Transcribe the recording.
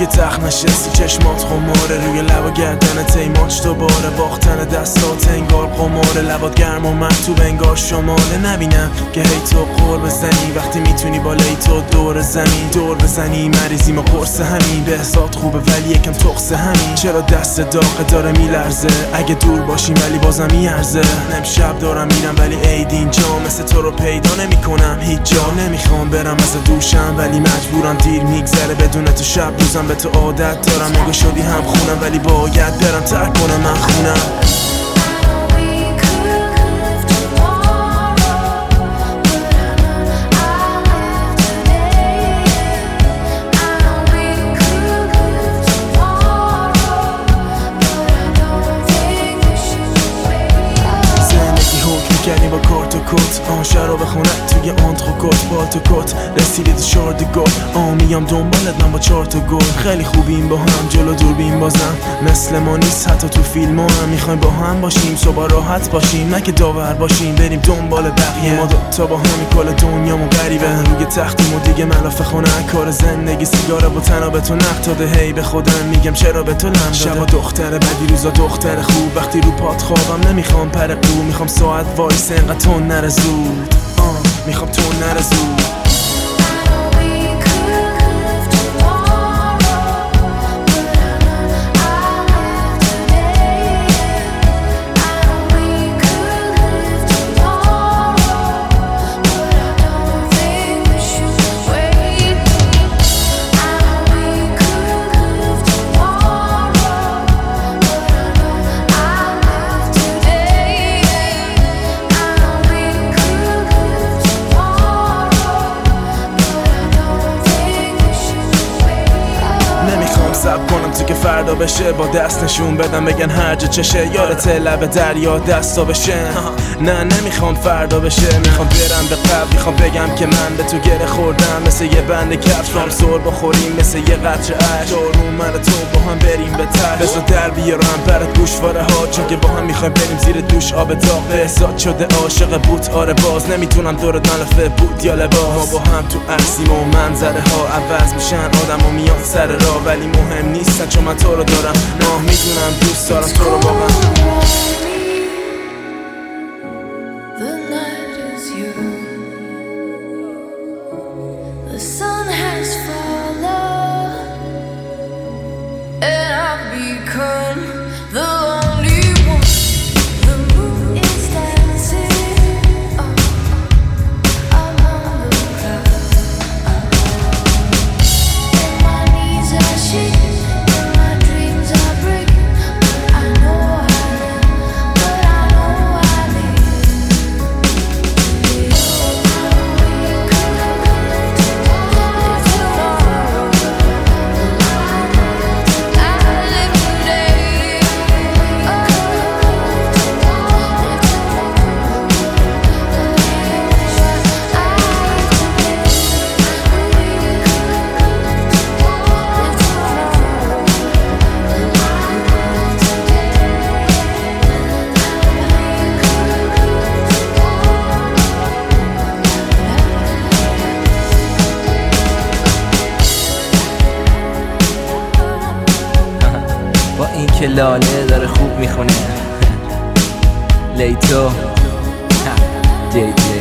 روی تخت نشستی چشمات خماره، روی لب و گردنت ای ماچ دوباره، باختن دستات انگار قماره، لبات گرم و مرطوب انگار شماله. نبینم که هی تو قور بزنی وقتی میتونی بالای تو دور زمین دور بزنی. مریضیم و قرص همین، بهزاد خوبه ولی یکم تقص همین. چرا دست داغه داره میلرزه، اگه دور باشیم ولی بازم میارزه. امشب دارم میرم ولی عید اینجا، مثل تو رو پیدا نمیکنم هیچ جا. نمیخوام برم از دوشم ولی مجبورم، دیر میگذره بدون تو شب روزم به تو عادت دارم. نگاه شدی هم خونم ولی باید برم ترک کنم من خونم. کردی با کارت و کت شراب خونت توی آنتروکوت، بال تو کت رسیدی تو شاردگو. میام دنبالت من با 4 تا گل. خیلی خوبیم با هم جلو دوربین بازم، مثل ما نیست حتی تو فیلم ها هم. میخوایم با هم باشیم صبح راحت باشیم، نه که داور باشیم بریم دنبال بقیه. ما دوتا با همی کل دنیامو غریبه، روی تختیم و دیگه ملافه خونه کار زندگی. سیگاره با تنها به تو نقد داده، هی به خودم میگم چرا به تو لم داده. شبا دختره بدی روزا دختر خوب، وقتی رو پات خوابم نمیخوام پرقو. میخوام ساعت وایس انقدر تو نره زود، میخوام تو نره زود. سب کنم تو که فردا بشه، با دست نشون بدم بگن هر جا چشه. یادت لب دریا دستا بشه، نه نمیخوام فردا بشه. میخوام برم به قبل، میخوام بگم که من به تو گره خوردم، مثل یه بند کفش رام سر بخوریم، مثل یه قطره عشق دارون من تو با هم بریم به ته. بذار در بیارم برات گوشواره ها، چون که با هم میخوایم بریم زیر دوش آب داغ. بهزاد شده عاشق بود آره، باز نمیتونم دورت ملافه بود یا لباس. ما با هم تو عکسیم و منظره ها عوض میشن، آدم و میان سر راه ولی مهم نیستن چون من تو رو دارم. نه میدونم دوست دارم تو رو واقعا. با این که لاله داره خوب میخونه لیتو JJ